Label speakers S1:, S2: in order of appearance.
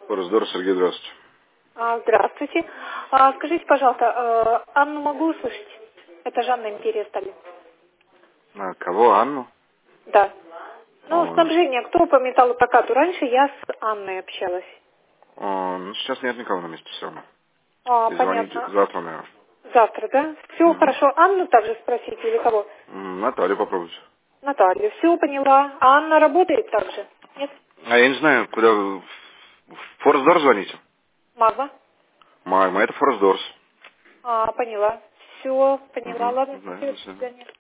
S1: Здорово, Сергей, здравствуйте.
S2: Здравствуйте. Скажите, пожалуйста, Анну могу услышать? Это Жанна Империя-Сталин.
S1: Кого? Анну?
S2: Да.
S1: Ой.
S2: Снабжение. Кто по металлопрокату? Раньше я с Анной общалась.
S1: Сейчас нет никого на месте, все равно. Звоните
S2: Понятно.
S1: завтра, наверное.
S2: Завтра, да? Все хорошо. Анну также спросите или кого?
S1: Наталью попробуйте.
S2: Наталью. Все поняла. А Анна работает также? Нет?
S1: Я не знаю, куда вы... В Форсдор звоните?
S2: Мама?
S1: Майма, это Форсдорс.
S2: Поняла. Все, поняла. Ладно,
S1: До
S2: спасибо. До
S1: свидания.
S2: свидания.